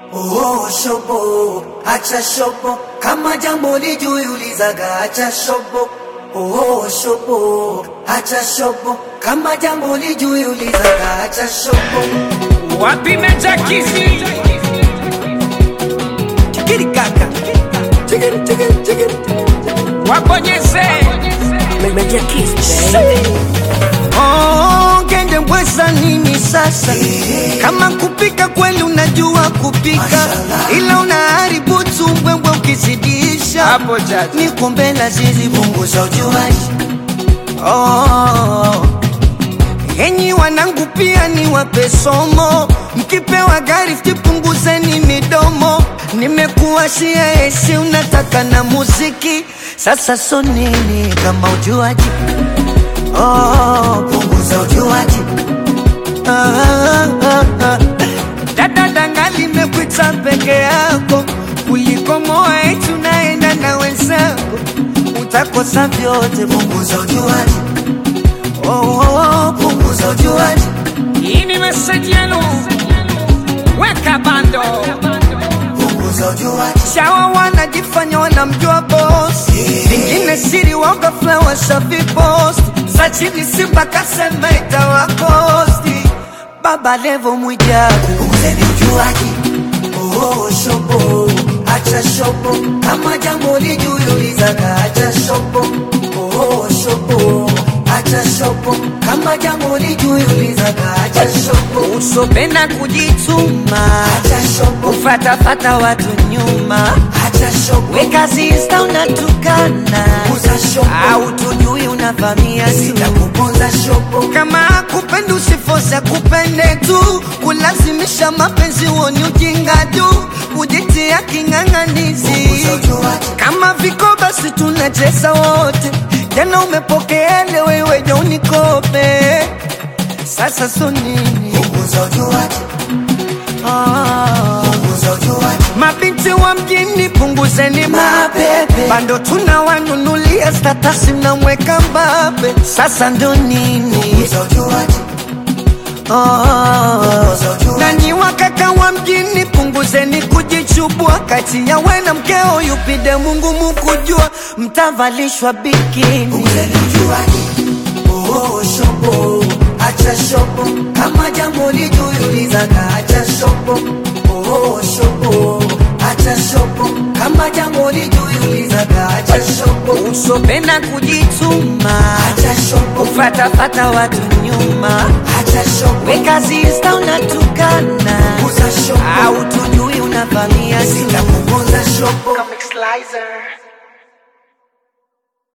Oh shobo, acha shobo, kama jambo lijui ulizaga acha shobo. Oh shobo, acha shobo, kama jambo lijui ulizaga acha shobo. Wapi Meja Kizi? Chikiri kaka, chikiri. Wabonyeze Meja Kizi. Oh, kende mbweza nini sasa? Kama kupika kweli unajua kupika, ila unaharibu tumbwembwe ukizidisha. hapo jaji. Niko mbele zizi Punguza ujuaji. oh. Enyi wanangu pia ni wape somo, mkipewa gari punguzeni midomo. Nimekuwashia esi unataka na muziki, sasa so nini kama ujuaji? Punguza ujuaji. Dada danga limekuita peke yako, kuliko moa eti unaenda na wenzako, utakosa vyote. Punguza ujuaji. Punguza ujuaji. Hii ni message yenu. Weka bando. Punguza ujuaji. Shawa wanajifanya wanamjua boss, vingine siri wanga flower shafi post. Za chini simba kasema itawakosti, Baba Levo Mwijaku. Punguzeni ujuaji. Shobo, acha shobo, kama jambo lijui ulizaga acha shobo. Shobo, acha shobo, kama jambo lijui ulizaga acha shobo. Usopenda kujituma, Acha shobo, ufatafata watu nyuma, acha shobo, weka zista unatukana, punguza shobo, au tujui unavamia simu. sitakuponza shobo. Kama kupenda usifosa kupende tu, kulazimisha mapenzi uoni ujinga tu, kujitia king'ang'anizi. Punguza ujuaji. Kama viko basi tunacheza wote, jana umepokea leo wewe je unikope, sasa so nini? Punguza ujuaji. Punguza ujuaji. Mabinti wa mjini punguzeni mapepe, bando tunawanunulia statasi mnamweka Mbappe, sasa ndo nini? Punguza ujuaji. Nanyi wakaka wa mjini punguzeni kujichubua, kati ya we na mkeo yupide Mungu mukujua, mtavalishwa bikini. Punguzeni ujuaji. Shobo, acha shobo, kama jambo lijui ulizaga acha shobo. Shobo, acha shobo, kama jambo lijui ulizaga acha shobo. Usopenda kujituma, Acha shobo, ufatafata watu nyuma, acha shobo, weka zista unatukana, punguza shobo, au tujui unavamia simu. sitakuponza shobo. Comic Slicer.